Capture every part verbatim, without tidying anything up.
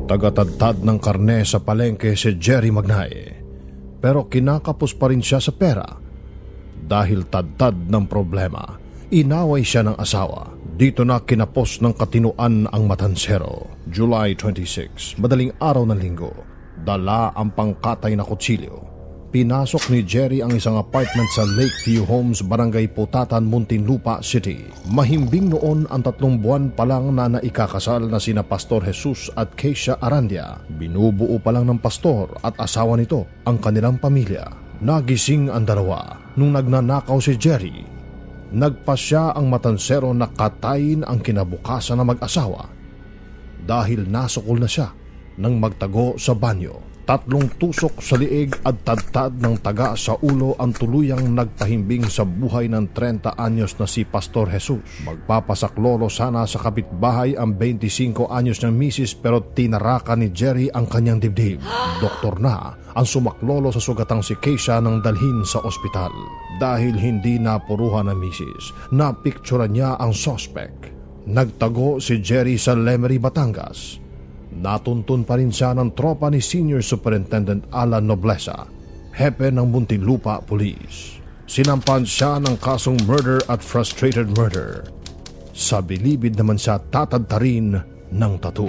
Tagatadtad ng karne sa palengke si Jerry Magnae, pero kinakapos pa rin siya sa pera. Dahil tadtad ng problema, inaway siya ng asawa. Dito na kinapos ng katinuan ang matansero. July twenty-sixth, madaling araw ng linggo, dala ang pangkatay na kutsilyo. Pinasok ni Jerry ang isang apartment sa Lakeview Homes, Barangay Putatan, Muntinlupa City. Mahimbing noon ang tatlong buwan pa lang na naikakasal na sina Pastor Jesus at Keisha Arandia. Binubuo pa lang ng pastor at asawa nito ang kanilang pamilya. Nagising ang dalawa nung nagnanakaw si Jerry. Nagpasya ang matansero na katayin ang kinabukasan na mag-asawa dahil nasukol na siya nang magtago sa banyo. Tatlong tusok sa liig at tadtad ng taga sa ulo ang tuluyang nagpahimbing sa buhay ng trenta anyos na si Pastor Jesus. Magpapasaklolo sana sa kapitbahay ang twenty-five anyos ng misis pero tinaraka ni Jerry ang kanyang dibdib. Doktor na ang sumaklolo sa sugatang si Keisha nang dalhin sa ospital. Dahil hindi napuruhan ng misis, napikturan niya ang suspect. Nagtago si Jerry sa Lemery, Batangas. Natuntun pa rin siya ng tropa ni Senior Superintendent Alan Noblesa, hepe ng Muntinlupa Police. Sinampan siya ng kasong murder at frustrated murder. Sa bilibid naman siya tatadtarin ng tattoo.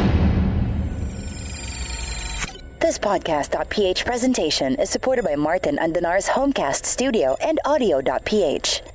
This podcast.ph presentation is supported by Martin Andanar's Homecast Studio and Audio.ph.